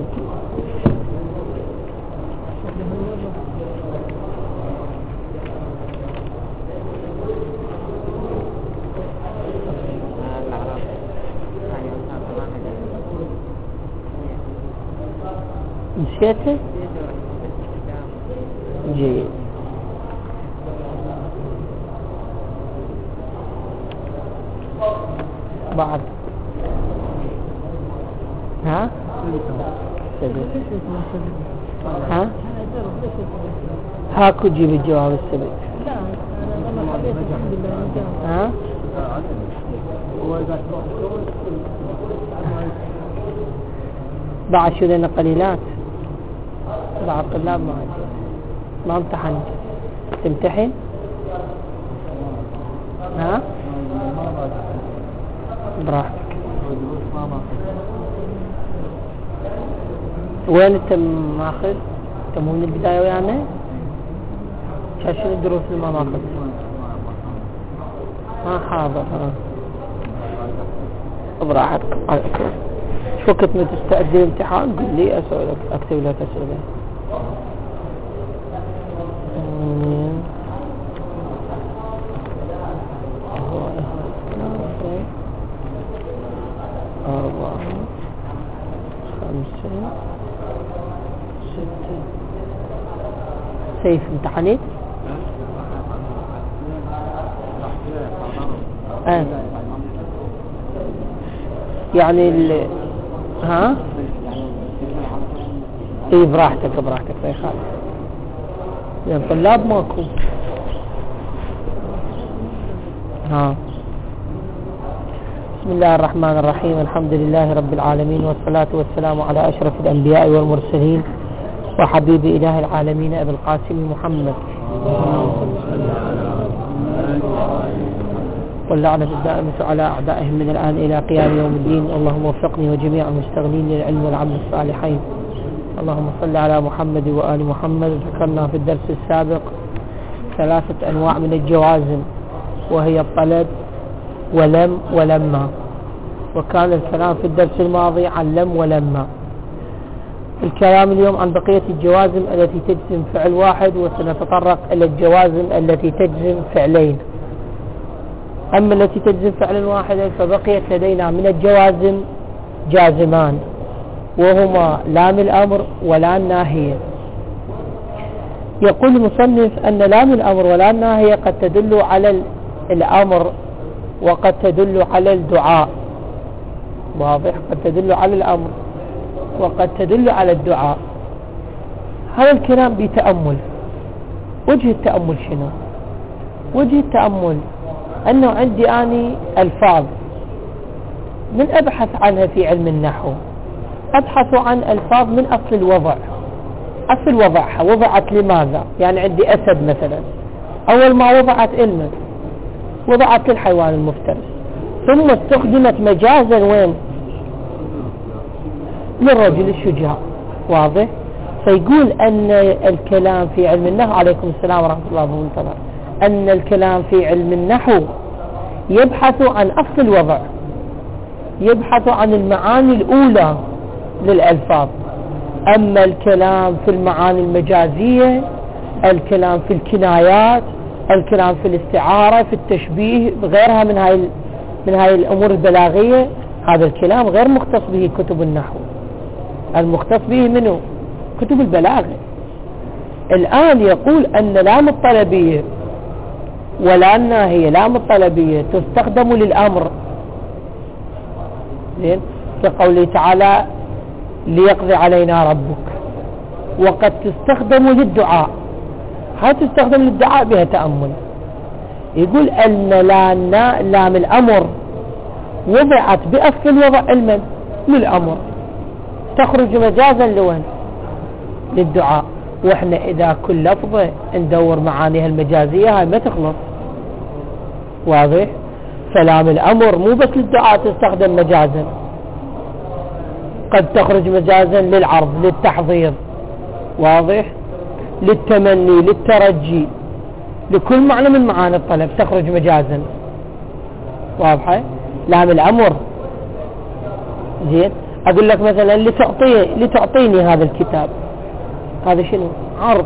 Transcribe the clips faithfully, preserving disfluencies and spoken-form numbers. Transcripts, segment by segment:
نسيته؟ جيد. بعد ها؟ ها؟ هاكو جيب الجواب السبب. ها؟ بعد شو لنا قليلات بعض الطلاب ما ما امتحنت. تمتحن؟ ها؟ براحتك. وين انت ماخذ؟ انت مو من البداية ويانا؟ شنو الدروس اللي ما ماخذ؟ ما حاضر. ها براحتك. شو وقت ما تستعد للامتحان قل لي اسألك اكتب لك اسئلة. أربعة خمسة ستة. سيف امتحنت؟ آه. يعني ال ها؟ اي براحتك براحتك ما يخالف. يعني طلاب ماكو. ها بسم الله الرحمن الرحيم. الحمد لله رب العالمين، والصلاة والسلام على أشرف الأنبياء والمرسلين وحبيب إله العالمين أبي القاسم محمد، واللعنة الدائمة على أعدائهم من الآن إلى قيام يوم الدين. اللهم وفقني وجميع المستغنين للعلم والعمل الصالحين. اللهم صل على محمد وآل محمد. ذكرنا في الدرس السابق ثلاثة أنواع من الجوازم، وهي الطلب ولم ولما، وكان الكلام في الدرس الماضي عن لم ولما. الكلام اليوم عن بقية الجوازم التي تجزم فعل واحد، وسنتطرق إلى الجوازم التي تجزم فعلين. أما التي تجزم فعلا واحدا فبقيت لدينا من الجوازم جازمان، وهما لام الأمر ولام الناهية. يقول المصنف أن لام الأمر ولام الناهية قد تدل على الأمر وقد تدل على الدعاء. واضح؟ قد تدل على الأمر وقد تدل على الدعاء. هذا الكلام بتأمل. وجه التأمل شنو؟ وجه التأمل أنه عندي أني ألفاظ من أبحث عنها في علم النحو، أبحث عن ألفاظ من أصل الوضع. أصل وضعها وضعت لماذا؟ يعني عندي أسد مثلا، أول ما وضعت إلمه وضعت للحيوان المفترس، ثم استخدمت مجازا وين؟ للرجل الشجاع. واضح؟ فيقول أن الكلام في علم النحو، عليكم السلام ورحمة الله وبركاته، أن الكلام في علم النحو يبحث عن أصل الوضع، يبحث عن المعاني الأولى للألفاظ. أما الكلام في المعاني المجازية، الكلام في الكنايات، الكلام في الاستعارة، في التشبيه، غيرها من هاي من هاي الأمور البلاغية، هذا الكلام غير مختص به كتب النحو. المختص به منه كتب البلاغة. الآن يقول أن لام الطلبية ولا الناهية، لام الطلبية تستخدم للأمر، زين، كقوله تعالى ليقضي علينا ربك، وقد تستخدم للدعاء. هاي تستخدم للدعاء بها تأمل. يقول أن لام الأمر وضعت بأصل الوضع علما للأمر، تخرج مجازا لوين؟ للدعاء. واحنا اذا كل لفظة ندور معانيها المجازية هاي ما تخلص. واضح؟ فلام الأمر مو بس للدعاء تستخدم مجازا، قد تخرج مجازا للعرض، للتحضير. واضح؟ للتمني، للترجي، لكل معنى من معاني الطلب تخرج مجازا. واضحة؟ لام الأمر زين. أقول لك مثلا لتعطي لتعطيني هذا الكتاب، هذا شنو؟ عرض.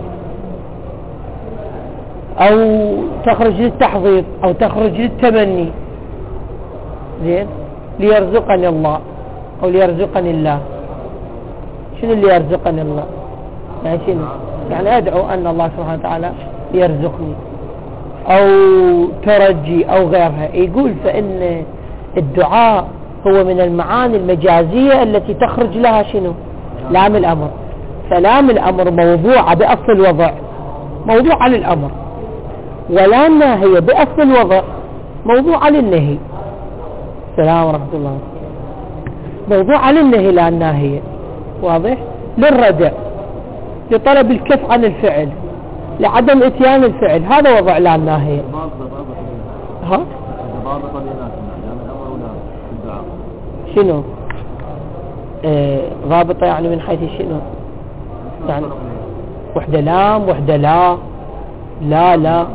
أو تخرج للتحضير أو تخرج للتمني، زين، ليرزقني الله أو ليرزقني الله. شنو اللي يرزقني الله؟ يعني شنو؟ يعني أدعو أن الله سبحانه وتعالى يرزقني، أو ترجي أو غيرها. يقول فإن الدعاء هو من المعاني المجازية التي تخرج لها شنو؟ لام الأمر. فلام الأمر موضوعة بأصل الوضع موضوعة للأمر، ولا الناهية بأصل الوضع موضوعة للنهي. السلام ورحمة الله. موضوعة للنهي لا الناهية، واضح؟ للردع، لطلب الكف عن الفعل، لعدم اتيان الفعل، هذا وضع لا الناهية. ها؟ شنو؟ آه ضابطة يعني من حيث شنو؟ يعني وحدة لام وحدة لا لا لا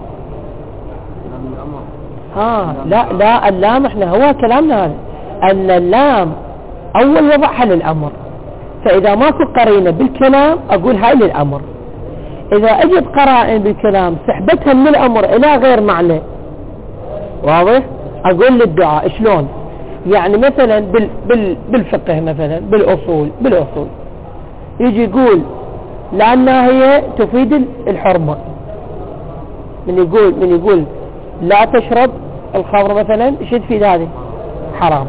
ها لا لا اللام احنا هو كلامنا هذا ان اللام اول وضعها للامر، فاذا ماكو قرينة بالكلام اقول هاي للامر. اذا اجت قرائن بالكلام سحبتها من الامر الى غير معنى، واضح؟ اقول للدعاء. شلون؟ يعني مثلا بال بال بالفقه، مثلا بالاصول بالاصول يجي يقول لا الناهية تفيد الحرمة. من يقول من يقول لا تشرب الخمر مثلا، ايش تفيد هذه؟ حرام.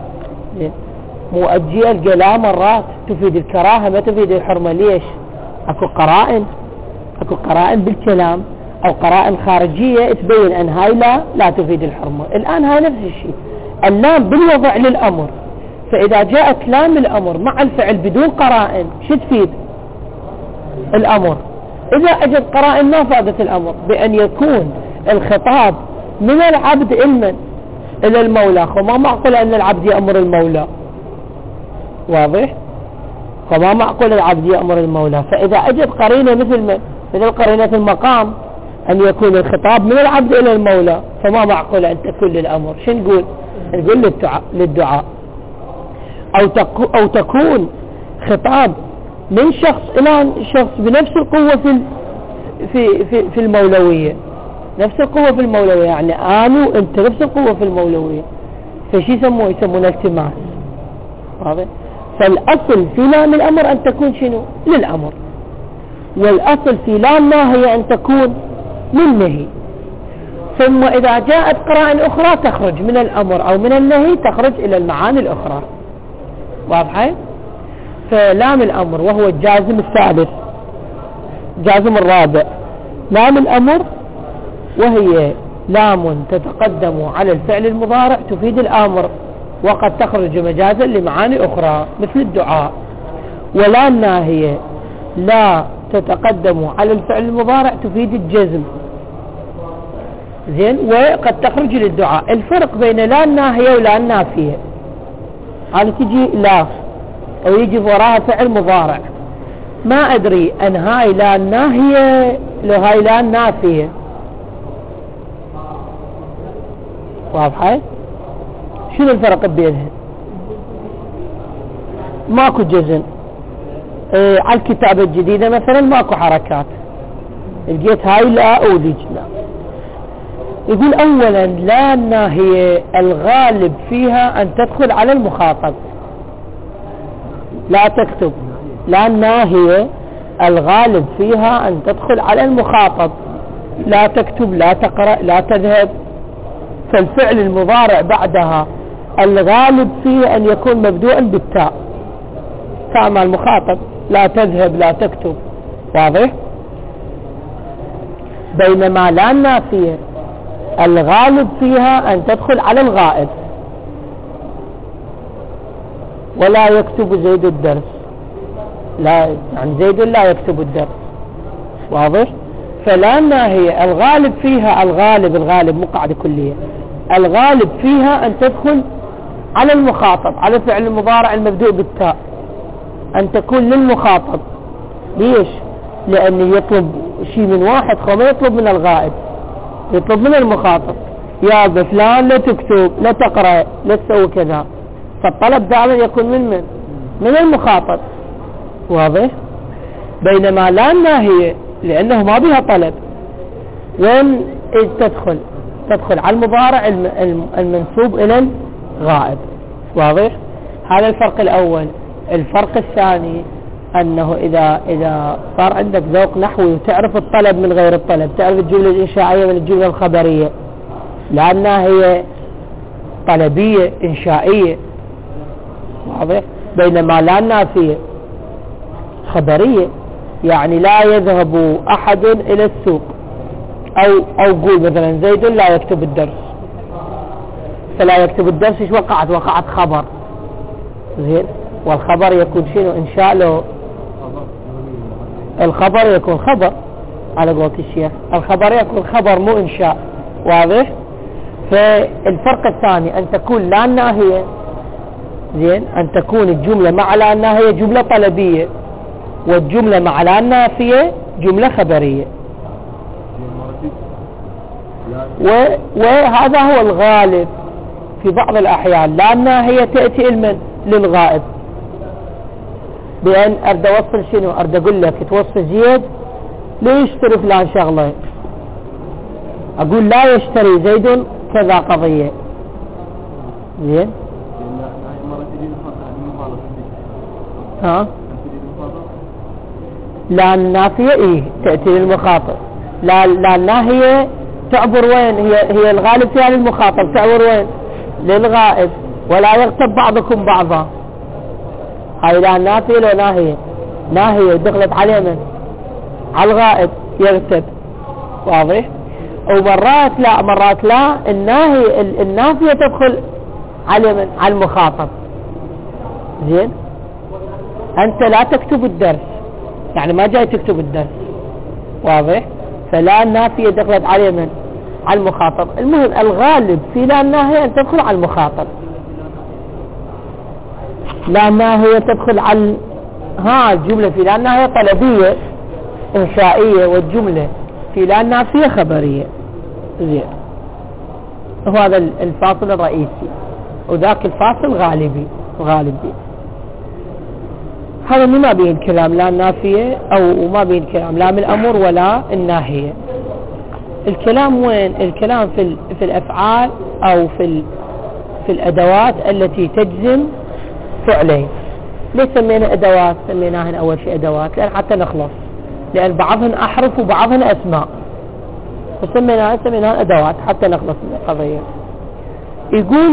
مؤجية القلا مرات تفيد الكراهة ما تفيد الحرمة. ليش؟ اكو قرائن اكو قرائن بالكلام او قرائن خارجية تبين ان هاي لا لا تفيد الحرمة. الان هاي نفس الشيء، اللام بالوضع للامر، فاذا جاءت لام الامر مع الفعل بدون قرائن شو تفيد؟ الامر. اذا اجت قرائن ما فادت الامر، بان يكون الخطاب من العبد علما الى المولى، وما معقول ان العبد يأمر المولى، واضح؟ فما معقول العبد يأمر المولى. فاذا اجت قرينة مثل ما مثل قرينة المقام ان يكون الخطاب من العبد الى المولى، فما معقول ان تكون للامر. شو نقول؟ نقول للدعاء, للدعاء. او, تكو أو تكون خطاب من شخص الى شخص بنفس القوة في في في, في المولوية، نفس القوة في المولوية، يعني انا وانت نفس القوة في المولوية، فشي يسموه؟ يسمونه التماس، واضح؟ فالاصل في لام الامر ان تكون شنو؟ للامر، والاصل في لام ناهية ان تكون للنهي. ثم اذا جاءت قرائن اخرى تخرج من الامر او من النهي تخرج الى المعاني الاخرى، واضحة؟ فلام الامر وهو الجازم الثالث، جازم الرابع لام الامر، وهي لام تتقدم على الفعل المضارع تفيد الامر، وقد تخرج مجازا لمعاني اخرى مثل الدعاء. ولا الناهية لا تتقدم على الفعل المضارع تفيد الجزم، زين، وقد تخرج للدعاء. الفرق بين لا الناهية ولا النافية، هذه تجي لا او يجي وراها فعل مضارع، ما ادري ان هاي لا الناهية لو هاي لا النافية، واضحة؟ شنو الفرق بينها؟ ماكو جزم. اه على الكتابة الجديدة مثلا ماكو حركات، لقيت هاي لا اولج لا. يقول اولا لا الناهية الغالب فيها ان تدخل على المخاطب، لا تكتب. لا الناهية الغالب فيها ان تدخل على المخاطب، لا تكتب لا تقرأ لا تذهب. فالفعل المضارع بعدها الغالب فيه ان يكون مبدوءا بالتاء، تاء مع المخاطب، لا تذهب لا تكتب، واضح؟ بينما لا النافية الغالب فيها ان تدخل على الغائب، ولا يكتب زيد الدرس، لا يعني زيد لا يكتب الدرس، واضح؟ فلا الناهية الغالب فيها الغالب الغالب مو قاعدة كلية، الغالب فيها ان تدخل على المخاطب، على فعل المضارع المبدوء بالتاء، ان تكون للمخاطب. ليش؟ لان يطلب شيء من واحد، وما يطلب من الغائب، يطلب من المخاطب، يا فلان لا تكتب لا تقرأ لا تسوي كذا. فالطلب دائما يكون من من من المخاطب، واضح؟ بينما لا الناهية لأنه ما بها طلب، وين تدخل؟ تدخل على المضارع المنسوب إلى الغائب، واضح؟ هذا الفرق الأول. الفرق الثاني أنه إذا إذا صار عندك ذوق نحوي وتعرف الطلب من غير الطلب، تعرف الجملة الإنشائية من الجملة الخبرية، لأنها هي طلبية إنشائية، واضح؟ بينما لا النافية خبرية، يعني لا يذهب أحد إلى السوق، أو أو قول مثلا زيد لا يكتب الدرس، فلا يكتب الدرس إيش وقعت؟ وقعت خبر، زين؟ والخبر يكون شنو؟ إنشاء له، الخبر يكون خبر على قولة الشيخ، الخبر يكون خبر مو إنشاء، واضح؟ فالفرق الثاني أن تكون لا الناهية، زين، أن تكون الجملة مع لا الناهية جملة طلبية، والجملة مع لا النافية جملة خبرية، وهذا هو الغالب في بعض الأحيان. لا الناهية تأتي المن للغائب، بأن أرد أوصل شنو؟ أرد أقول لك توصل زيد ليشتري فلان شغلة، أقول لا يشتري زيد كذا قضية، زين؟ ها؟ لا النافية إيه تأتي للمخاطب، لا لا الناهية تعبر وين؟ هي هي الغالب فيها للمخاطب، تعبر وين؟ للغائب. ولا يغتب بعضكم بعضا، هاي لا النافية لو ناهية، ناهية دخلت عليه من؟ على الغائب يغتب، واضح؟ ومرات لا، مرات لا الناهية النافية تدخل على من؟ على المخاطب، زين؟ أنت لا تكتب الدرس، يعني ما جاي تكتب الدرس، واضح؟ فلا النافية دخلت على من؟ على المخاطب. المهم الغالب في لا الناهية أن تدخل على المخاطب، لا الناهية تدخل على ها الجملة في لا الناهية طلبية إنشائية، والجملة في لا النافية خبرية، زين؟ وهذا الفاصل الرئيسي، وذاك الفاصل غالبي غالبي. هذا ما بين كلام لا النافية أو ما بين كلام لا من الأمر ولا الناهية. الكلام وين؟ الكلام في في الأفعال أو في في الأدوات التي تجزم فعلين. ليش سمينا أدوات؟ سميناهن أول شيء أدوات لأن حتى نخلص، لأن بعضهن أحرف وبعضهن أسماء، فسميناها سميناها أدوات حتى نخلص من القضية. يقول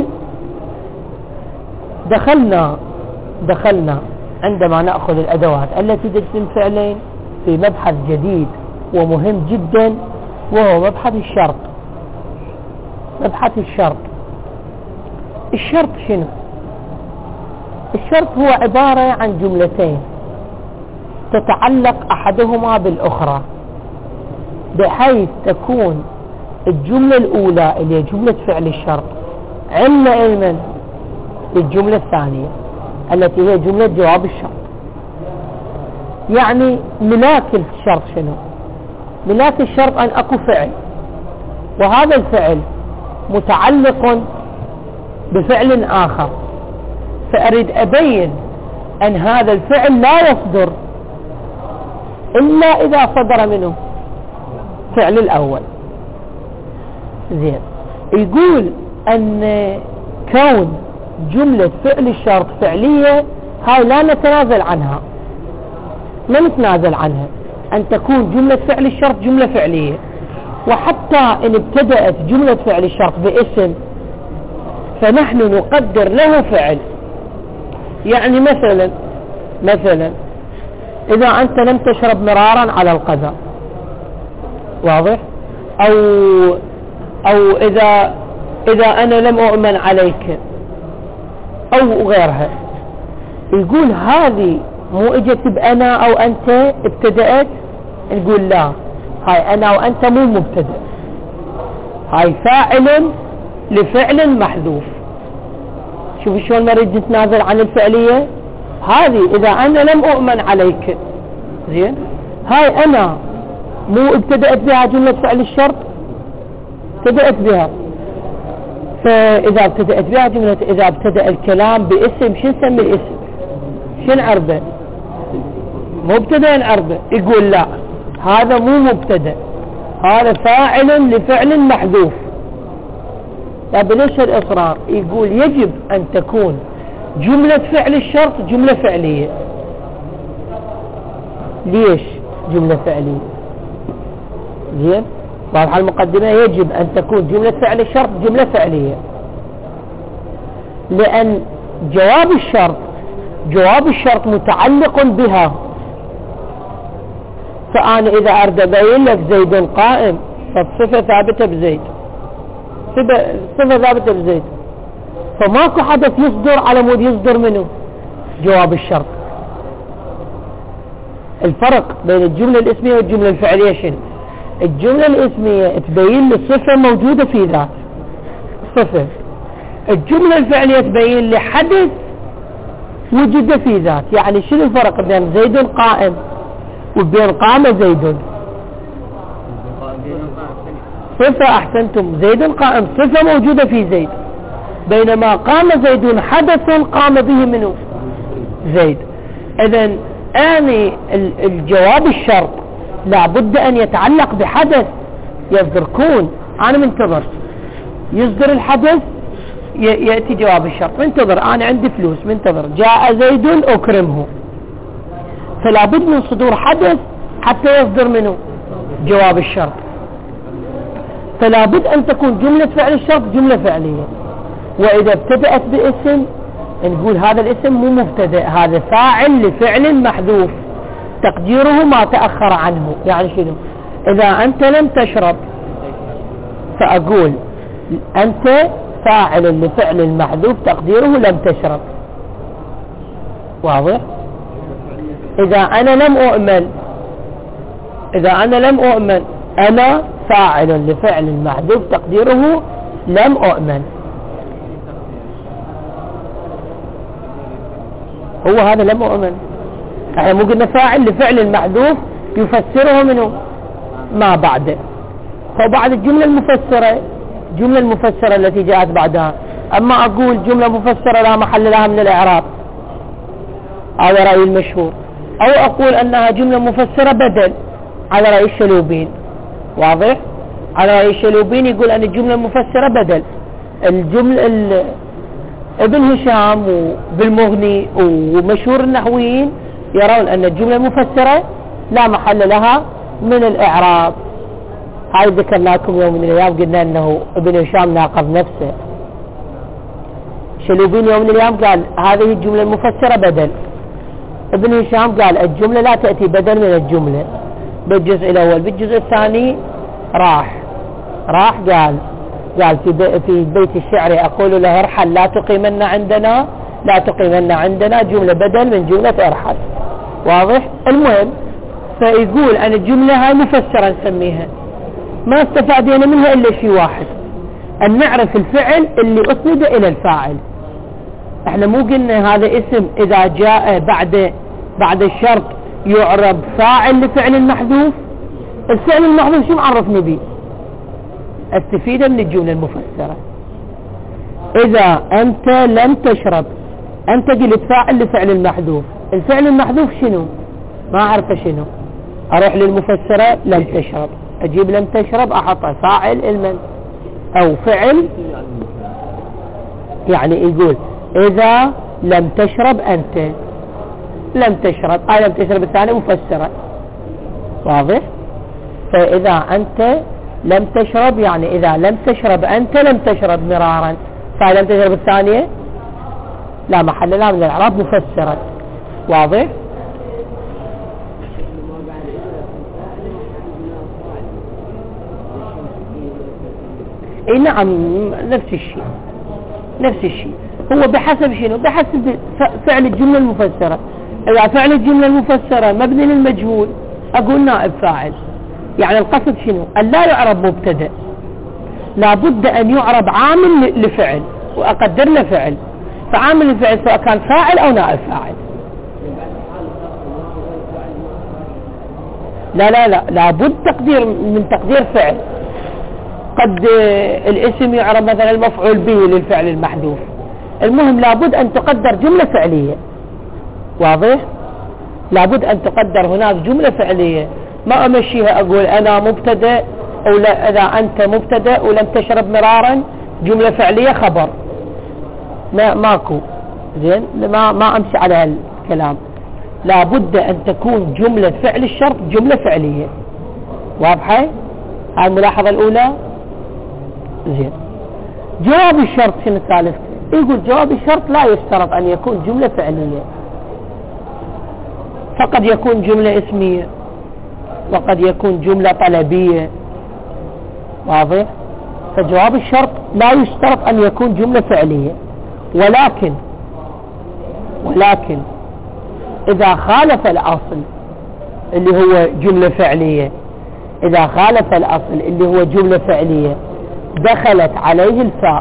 دخلنا دخلنا عندما نأخذ الأدوات التي تجزم فعلين في مبحث جديد ومهم جدا، وهو مبحث الشرط. مبحث الشرط الشرط شنو؟ الشرط هو عبارة عن جملتين تتعلق أحدهما بالأخرى، بحيث تكون الجملة الأولى اللي هي جملة فعل الشرط علة علما للجملة الثانية التي هي جملة جواب الشرط. يعني ملاك الشرط شنو؟ ملاك الشرط أن أكو فعل، وهذا الفعل متعلق بفعل آخر، فأريد أبين أن هذا الفعل لا يصدر إلا إذا صدر منه فعل الأول، زين؟ يقول أن كون جملة فعل الشرط فعلية هاي لا نتنازل عنها، ما نتنازل عنها، أن تكون جملة فعل الشرط جملة فعلية. وحتى إن ابتدأت جملة فعل الشرط باسم فنحن نقدر له فعل. يعني مثلا مثلا إذا أنت لم تشرب مرارا على القذى، واضح؟ أو أو إذا إذا أنا لم أؤمن عليك أو غيرها، يقول هذه مو اجت بأنا أو أنت ابتدأت، نقول لا، هاي أنا وأنت مو مبتدأ، هاي فاعل لفعل محذوف. شوف شلون نريد نتنازل عن الفعلية هذه. إذا أنا لم أؤمن عليك، زين، هاي أنا مو ابتدأت بها جملة فعل الشرط، ابتدأت بها. فإذا ابتدأت بها جملة، إذا ابتدأ الكلام باسم شو نسمي الاسم؟ شن عربه؟ مبتدا عربه. يقول لا هذا مو مبتدا، هذا فاعل لفعل محذوف. طيب ليش الإصرار؟ يقول يجب أن تكون جملة فعل الشرط جملة فعلية. ليش جملة فعلية؟ زين، واضحة المقدمة. يجب أن تكون جملة فعل الشرط جملة فعلية، لأن جواب الشرط جواب الشرط متعلق بها. فأنا إذا أريد أبين لك زيد قائم فالصفة ثابتة بزيد، صفة ثابتة بزيد، فماكو حدث يصدر على مود يصدر منه جواب الشرط. الفرق بين الجملة الاسمية والجملة الفعلية شنو؟ الجملة الاسمية تبين لي صفة موجودة في ذات صفة، الجملة الفعلية تبين لي حدث وجد في ذات. يعني شنو الفرق بين زيد قائم وبين قام زيد؟ صفة، أحسنتم، زيد قائم صفة موجودة في زيد، بينما قام زيد حدث قام به منه زيد. إذن آني الجواب الشرط لابد أن يتعلق بحدث يصدر. كون أنا منتظر يصدر الحدث يأتي جواب الشرط. منتظر أنا عندي فلوس، منتظر جاء زيد أكرمه، فلابد من صدور حدث حتى يصدر منه جواب الشرط. فلابد أن تكون جملة فعل الشرط جملة فعلية. وإذا ابتدأت باسم نقول هذا الاسم مو مبتدأ، هذا فاعل لفعل محذوف تقديره ما تأخر عنه. يعني شنو؟ إذا أنت لم تشرب فأقول أنت فاعل لفعل محذوف تقديره لم تشرب. واضح؟ إذا أنا لم أؤمن إذا أنا لم أؤمن أنا فاعل لفعل محذوف تقديره لم أؤمن. هو هذا لم أؤمن، احنا مو قلنا فاعل لفعل محذوف يفسره منه ما بعده. فبعد الجملة المفسرة الجملة المفسرة التي جاءت بعدها. أما أقول جملة مفسرة لا محل لها من الإعراب، هذا رأي المشهور، أو أقول أنها جملة مفسرة بدل على رأي الشلوبين. واضح؟ على رأي الشلوبين يقول أن الجملة المفسرة بدل. الجملة ابن هشام وبالمغني ومشهور النحويين يرون أن الجملة المفسرة لا محل لها من الإعراب. هاي ذكرناكم يوم من الأيام قلنا أنه ابن هشام ناقض نفسه. شلوبين يوم من الأيام قال هذه الجملة المفسرة بدل، ابن هشام قال الجملة لا تأتي بدل من الجملة بالجزء الأول. بالجزء الثاني راح راح قال قال في في بيت الشعر أقول له ارحل لا تقيمن عندنا لا تقيمن عندنا جملة بدل من جملة ارحل. واضح؟ المهم فيقول أن الجملة هاي مفسرة نسميها، ما استفادنا منها إلا شيء واحد، أن نعرف الفعل اللي أسند إلى الفاعل. احنا مو قلنا هذا اسم إذا جاء بعد بعد الشرط يعرب فاعل لفعل المحذوف. الفعل المحذوف شو معرفني به؟ استفيد من الجملة المفسرة. إذا أنت لم تشرب أنت قلت فاعل لفعل المحذوف، الفعل المحذوف شنو؟ ما أعرف شنو، أروح للمفسرة لم تشرب، أجيب لم تشرب أحطها فاعل المن أو فعل. يعني يقول إذا لم تشرب أنت لم تشرب آه لم تشرب الثانية مفسرة. واضح؟ فإذا أنت لم تشرب يعني إذا لم تشرب أنت لم تشرب مرارا، فلم تشرب الثانية لا محل لها من الإعراب مفسرة. واضح؟ اي نعم نفس الشيء نفس الشيء هو بحسب شنو؟ بحسب فعل الجملة المفسرة. إذا فعل الجملة المفسرة مبني للمجهول أقول نائب فاعل. يعني القصد شنو؟ أن لا يعرب مبتدأ، لابد أن يعرب عامل لفعل وأقدر له فعل، فعامل الفعل سواء كان فاعل أو نائب فاعل. لا لا لا لابد تقدير من تقدير فعل. قد الاسم يعرب مثلا المفعول به للفعل المحذوف. المهم لابد أن تقدر جملة فعلية. واضح؟ لابد أن تقدر هناك جملة فعلية، ما أمشيها أقول أنا مبتدأ أو لا، إذا أنت مبتدأ ولم تشرب مرارا جملة فعلية خبر، ما ماكو زين، ما ما أمشي على هالكلام. لابد أن تكون جملة فعل الشرط جملة فعلية. واضحة؟ هاي الملاحظة الأولى. زين، جواب الشرط شنو الثالث؟ يقول جواب الشرط لا يشترط أن يكون جملة فعلية، فقد يكون جملة اسمية وقد يكون جملة طلبية. واضح؟ فجواب الشرط لا يشترط أن يكون جملة فعلية، ولكن ولكن إذا خالف الأصل اللي هو جملة فعلية، إذا خالف الأصل اللي هو جملة فعلية دخلت عليه الفاء.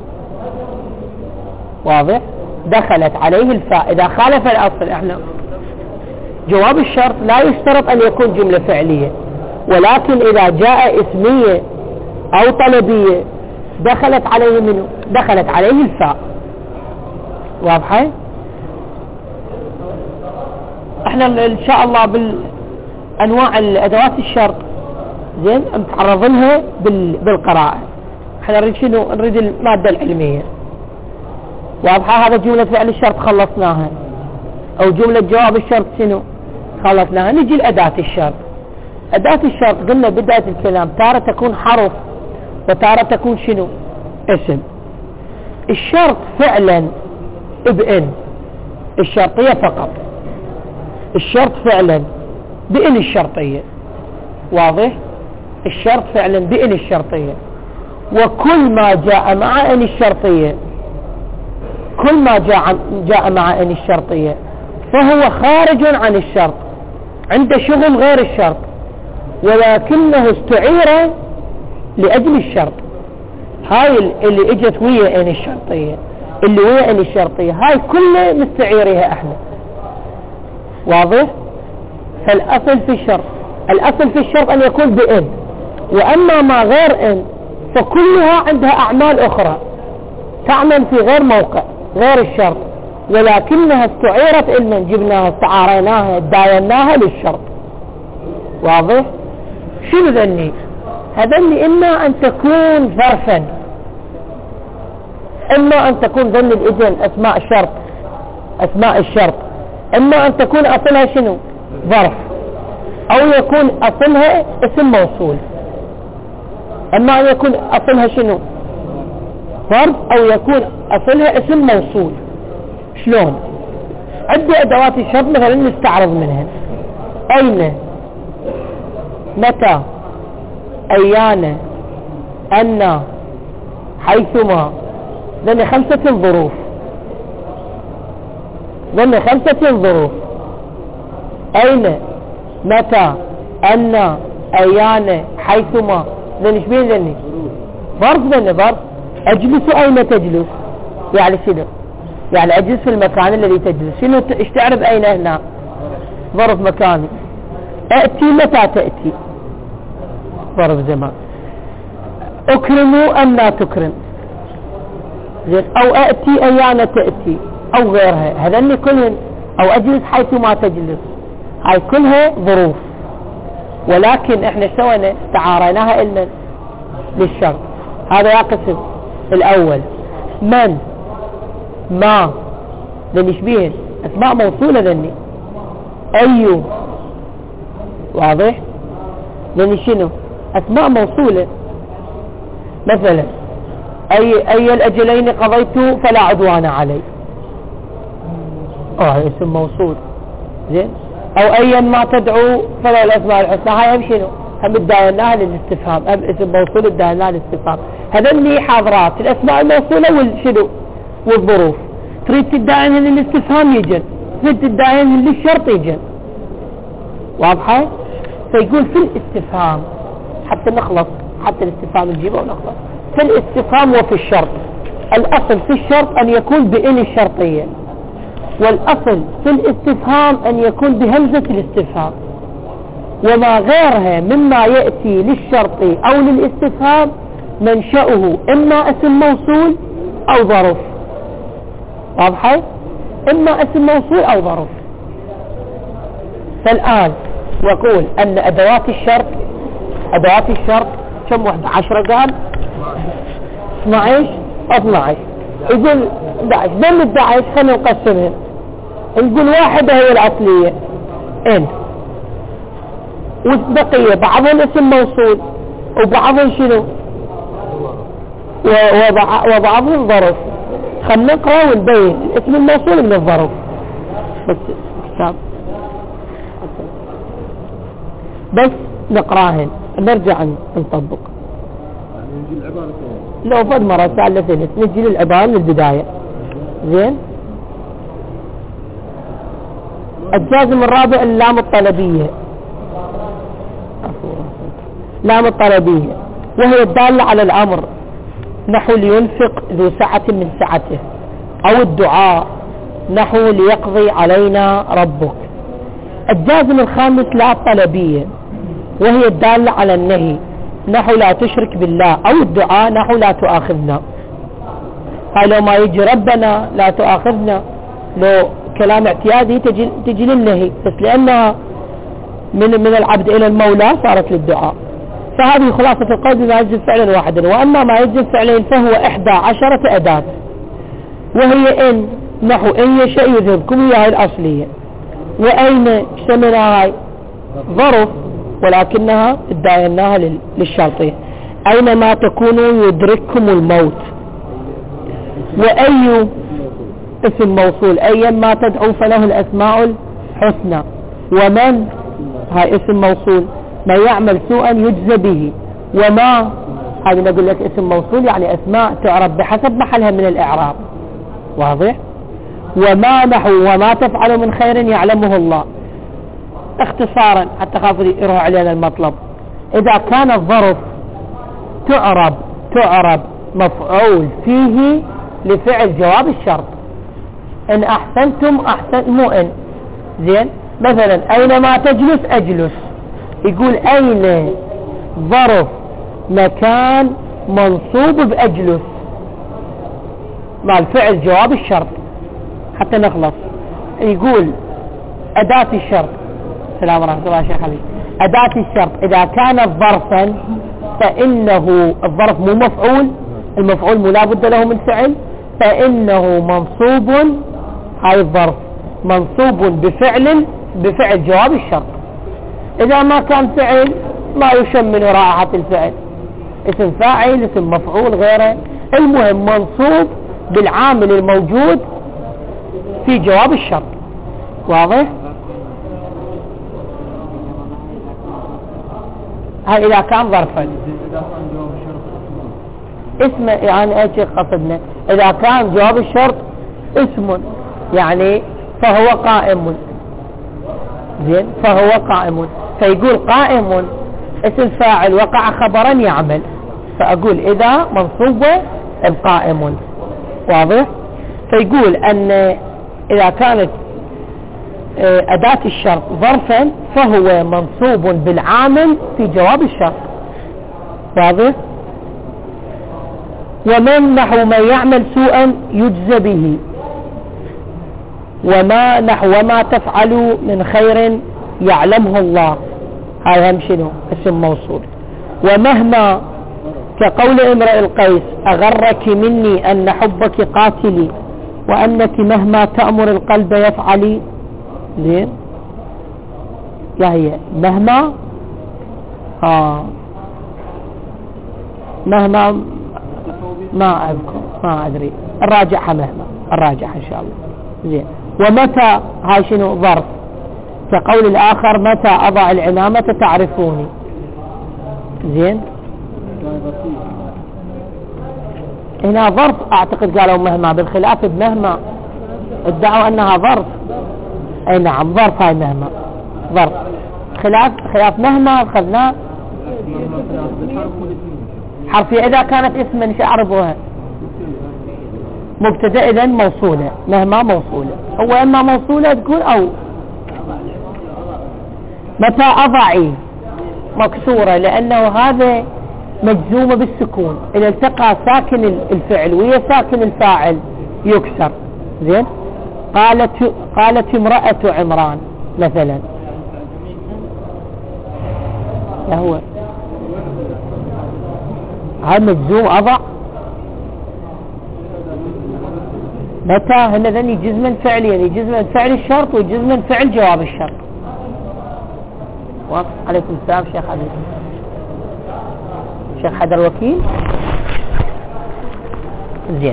واضح؟ دخلت عليه الفاء إذا خالف الأصل. احنا جواب الشرط لا يشترط أن يكون جملة فعلية، ولكن إذا جاء اسمية أو طلبية دخلت عليه منه دخلت عليه الفاء. واضحة؟ احنا ان شاء الله بالانواع الادوات الشرط زين متعرضينها بالقراءة. احنا نريد شنو؟ نريد المادة العلمية. واضحة؟ هذا جملة فعل الشرط خلصناها، او جملة جواب الشرط شنو خلصناها. نجي لأداة الشرط. أداة الشرط قلنا بداية الكلام تارة تكون حرف وتارة تكون شنو؟ اسم. الشرط فعلا بإن الشرطية فقط، الشرط فعلا بإن الشرطية. واضح؟ الشرط فعلا بإن الشرطية، وكل ما جاء مع إن الشرطية كل ما جاء جاء مع إن الشرطية فهو خارج عن الشرط، عنده شغل غير الشرط، ولكنه استعير لأجل الشرط. هاي اللي اجت ويا إن الشرطية، اللي ويا إن الشرطية هاي كلها مستعيرها احنا. واضح؟ فالأصل في الشرط الأصل في الشرط أن يكون بإن، وأما ما غير إن فكلها عندها أعمال أخرى تعمل في غير موقع غير الشرط، ولكنها استعيرت إلنا، جبناها استعاريناها دايناها للشرط. واضح؟ شنو ذني؟ هذني إما أن تكون ظرفا، إما أن تكون ذني الإذن أسماء الشرط أسماء الشرط إما أن تكون أصلها شنو؟ ظرف، أو يكون أصلها اسم موصول. إما أن يكون أصلها شنو؟ ظرف، أو يكون أصلها اسم موصول. شلون؟ عدة أدوات الشرط مثلا نستعرض منها. أين، متى، أيان، أن، حيثما. ذني خمسة ظروف ذني خمسة ظروف أين، متى، أن، أيان، حيثما. ذني شبين ذني؟ ظرف. ذني ظرف. أجلس أين تجلس؟ يعني شنو؟ يعني أجلس في المكان الذي تجلس. شنو ايش تعرف أين هنا؟ ظرف مكاني. أأتي متى تأتي؟ ظرف زمان. أكرموا أم لا تكرم؟ زين. أو أأتي أيان تأتي أو غيرها. هذني كلهن. أو أجلس حيث ما تجلس. هاي كلها ظروف، ولكن احنا سوينا تعاريناها إلنا للشرط. هذا يا قسم الأول. من، ما، ذني شبيهن أسماء موصولة. ذني أيو. واضح؟ ذني شنو؟ أسماء موصولة. مثلا أي أي الأجلين قضيت فلا عدوان علي، اه اسم موصول. زين. أو أيا ما تدعو فلا الأسماء الحسنى. هاي هم شنو؟ هم الدايناها للاستفهام، هم اسم موصول الدايناها للاستفهام. هذني حاضرات الأسماء الموصولة والشنو؟ والظروف. تريد تداينها للاستفهام يجن، تريد تداينها للشرط يجن. واضحة؟ فيقول في الاستفهام حتى نخلص، حتى الاستفهام نجيبه ونخلص. في الاستفهام وفي الشرط، الأصل في الشرط أن يكون بإن الشرطية، والأصل في الاستفهام أن يكون بهمزة الاستفهام، وما غيرها مما يأتي للشرط أو للاستفهام منشأه إما اسم موصول أو ظرف. واضحة؟ إما اسم موصول أو ظرف. فالآن يقول أن أدوات الشرط أدوات الشرط كم واحدة؟ عشرة قال اثناعش اثناعش يقول احد عشر بل احد عشر خلينا نقسمهم نقول واحدة هي الأصلية إن والبقية بعضهم اسم موصول وبعضهم شنو وبعضهم ظرف. خلنا نقرأ ونبين الاسم الموصول من الظرف بس كتاب بس نقراهن نرجع نطبق. لو فد مرة سالتين نسجل العبارة من البداية. زين. الجازم الرابع اللام الطلبية لام الطلبية وهي الدالة على الأمر نحو لينفق ذو سعة من سعته أو الدعاء نحو ليقضي علينا ربك. الجازم الخامس لا الطلبية وهي الدالة على النهي نحو لا تشرك بالله أو الدعاء نحو لا تؤاخذنا. هاي لو ما يجي ربنا لا تؤاخذنا لو كلام اعتيادي تجي, تجي للنهي بس لأنها من, من العبد إلى المولى صارت للدعاء. فهذه خلاصة القول بما يجب فعلا واحدا. وأما ما يجب فعلين فهو إحدى عشرة أداة وهي إن نحو إن يشاء يذهبكم هي الأصلية. وأين اشتملنا هاي ظرف ولكنها ادعيناها للشرطية أينما تكونوا يدرككم الموت. وأي اسم موصول أي ما تدعو فله الأسماء الحسنى. ومن هاي اسم موصول من يعمل سوءا يجزى به. وما هذه نقول لك اسم موصول يعني أسماء تعرف بحسب محلها من الإعراب. واضح. وما نحو وما تفعل من خير يعلمه الله. اختصارا حتى خافوا يروح علينا المطلب إذا كان الظرف تعرب تعرب مفعول فيه لفعل جواب الشرط. إن أحسنتم أحسن مو إن. زين. مثلا أينما تجلس أجلس يقول أين ظرف مكان منصوب بأجلس مع الفعل جواب الشرط حتى نخلص. يقول أداة الشرط السلام ورحمة الله شيخ حبيب. أداة الشرط إذا كانت ظرفا فإنه الظرف مو مفعول المفعول مو لابد له من فعل فإنه منصوب هاي الظرف منصوب بفعل بفعل جواب الشرط. إذا ما كان فعل ما يشمل رائحة الفعل اسم فاعل اسم مفعول غيره المهم منصوب بالعامل الموجود في جواب الشرط. واضح. هاي إذا كان ظرفا اسم يعني ايش قصدنا إذا كان جواب الشرط اسم يعني فهو قائم. زين. فهو قائم فيقول قائم اسم فاعل وقع خبرا يعمل فأقول إذا منصوب القائم. واضح. فيقول أن إذا كانت أداة الشرط ظرفا فهو منصوب بالعامل في جواب الشرط. واضح. ومن نحو من يعمل سوءا يجزى به. وما نحو ما تفعلوا من خير يعلمه الله هاي هم شنو اسم موصول. ومهما كقول امرئ القيس أغرك مني أن حبك قاتلي وأنك مهما تأمر القلب يفعلي. زين. لا هي مهما آه مهما ما أذكر ما أدري الراجعها مهما الراجعها إن شاء الله. زين. ومتى هاي شنو ظرف كقول الآخر متى أضع العمامة تعرفوني. زين. هنا ظرف أعتقد قالوا مهما بالخلاف بمهما ادعوا أنها ظرف. أي نعم ظرف هاي مهما ظرف خلاف خلاف مهما أخذناه حرفية إذا كانت اسما شعربوها مبتدأ إذن موصولة مهما موصولة هو إما موصولة تقول أو متى أضعي مكسورة لأنه هذا مجزومة بالسكون إذا التقى ساكن الفعل ويا ساكن الفاعل يكسر. زين. قالت قالت امرأة عمران مثلا لا هو هاي مجزوم أضع متى هن ذني جزما فعليا يعني جزما فعل الشرط وجزما فعل جواب الشرط. واضح؟ عليكم السلام شيخ حدر شيخ حدر وكيل. زين.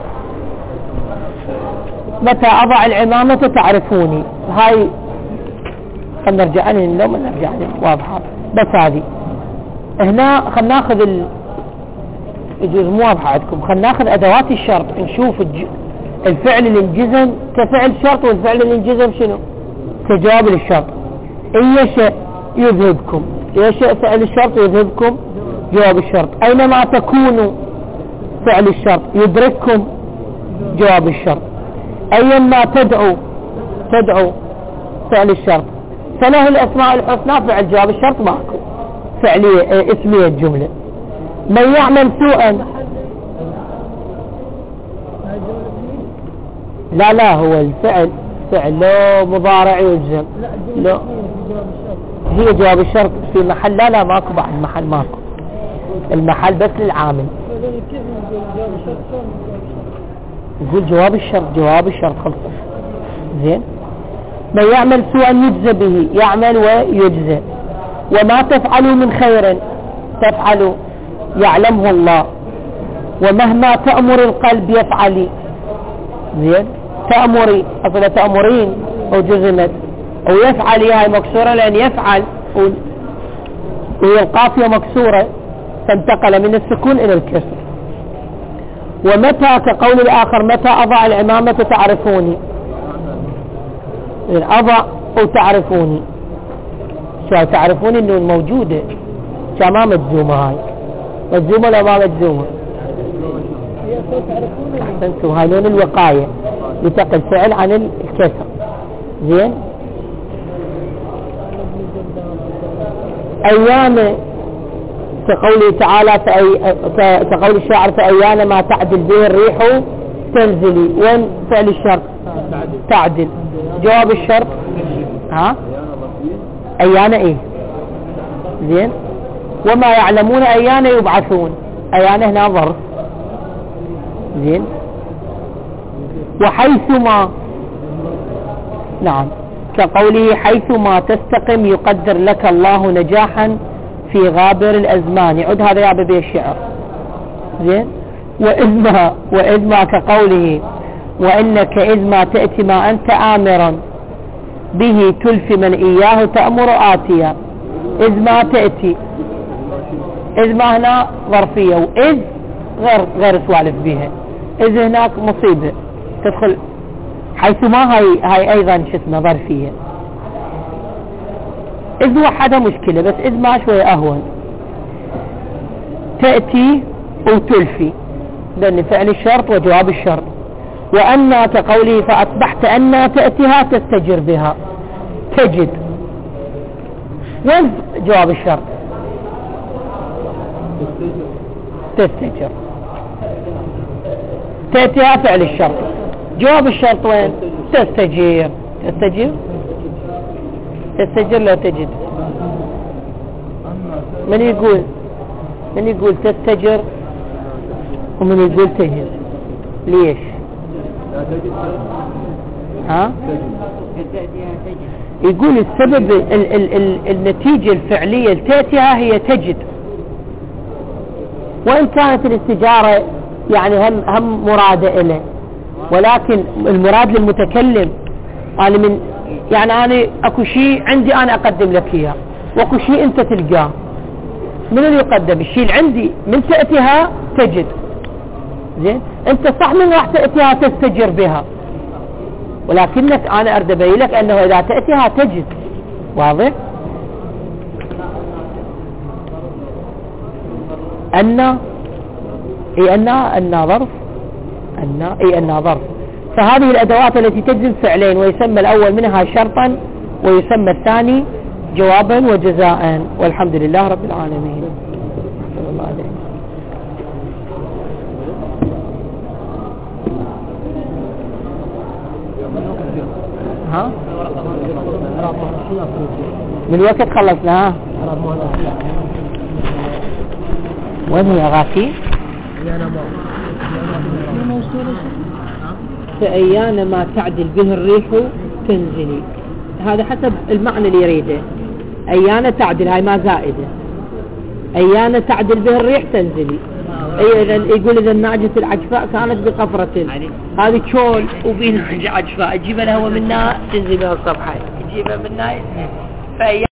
متى أضع العمامة تعرفوني. هاي خلنا نرجع لها اليوم نرجع لها واضحة بس هذه هنا خلنا ناخذ ال... يجوز مو واضحة عندكم. خلنا ناخذ أدوات الشرط نشوف الج... الفعل اللي انجزم كفعل شرط والفعل اللي انجزم شنو كجواب للشرط. أي شيء يذهبكم أي شيء فعل الشرط يذهبكم جواب الشرط. أينما تكونوا فعل الشرط يدرككم جواب الشرط. أيما تدعو تدعو فعل الشرط فله الأسماء الحسنى فعل جواب الشرط ماكو فعلية اسمية الجملة. من يعمل سوءا لا لا هو الفعل فعل لو مضارع يجزم لا هي جواب الشرط في محل لا لا ماكو بعد محل ماكو المحل بس للعامل. يقول جواب الشرط جواب الشرط خلص. زين. من يعمل سوءا يجزى به يعمل ويجزى. وما تفعلوا من خير تفعلوا يعلمه الله. ومهما تأمر القلب يفعلي. زين. تأمري أصلا تأمرين أو جزمت أو يفعلي هاي مكسورة لأن يفعل وهي القافية مكسورة فانتقل من السكون إلى الكسر. ومتى كقول الآخر متى أضع العمامة تعرفوني أضع أو تعرفوني شو تعرفوني إنه موجودة شو ما مجزومة هاي مجزومة ولا ما مجزومة أحسنتم هاي لون الوقاية يتقل فعل عن الكسر. زين. أيام كقوله تعالى فأي... كقول الشاعر فأيان ما تعدل به الريح تنزلي. وين فعل الشرط تعدل جواب الشرط ها أيان ايه. زين. وما يعلمون أيان يبعثون أيان هنا ظرف. زين. وحيثما نعم كقوله حيثما تستقم يقدر لك الله نجاحا في غابر الأزمان. يعود هذا يا ببي الشعر. زين. وإذما وإذما كقوله وإنك إذما تأتي ما أنت آمرا به تلفي من إياه تأمر آتيا. إذما تأتي إذما هنا ظرفية وإذ غير غير سوالف بها. إذ هناك مصيبة تدخل حيثما هاي هاي أيضا شو اسمه ظرفية. إذ وحدها مشكلة بس إذ ما شوية أهون. تأتي وتلفي لأن فعل الشرط وجواب الشرط. وأن كقوله فأصبحت أن تأتيها تستجر بها تجد. وين جواب الشرط تستجر. تأتيها فعل الشرط جواب الشرط وين تستجير. تستجير تستجر لا تجد. من يقول من يقول تستجر ومن يقول تجد ليش ها يقول السبب ال ال ال النتيجة الفعلية التاتيها هي تجد. وإن كانت الاستجارة يعني هم هم مرادة إله ولكن المراد للمتكلم أنا من يعني أنا أكو شيء عندي أنا أقدم لك إياه وأكو شيء أنت تلقاه. من اللي يقدم الشيء اللي عندي من تأتيها تجد. زين. أنت صح من راح تأتيها تستجر بها ولكنك أنا أرد أبين لك أنه إذا تأتيها تجد. واضح. أن إي أن أن ظرف أن إي أن ظرف. فهذه الأدوات التي تجزم فعلين ويسمى الأول منها شرطا ويسمى الثاني جوابا وجزاء. والحمد لله رب العالمين. صلى الله عليه. ها من وقت خلصنا. وين هي غاتي؟ فأيان ما تعدل به الريح تنزلي، هذا حسب المعنى اللي يريده. أيان تعدل، هاي ما زائدة. أيان تعدل به الريح تنزلي. أي إذا يقول إذا ناجت العجفاء كانت بقفرة، هذه شول وبين عجفاء، تجيب الهواء منها تنزل بها الصفحة، تجيبها منها. فأيان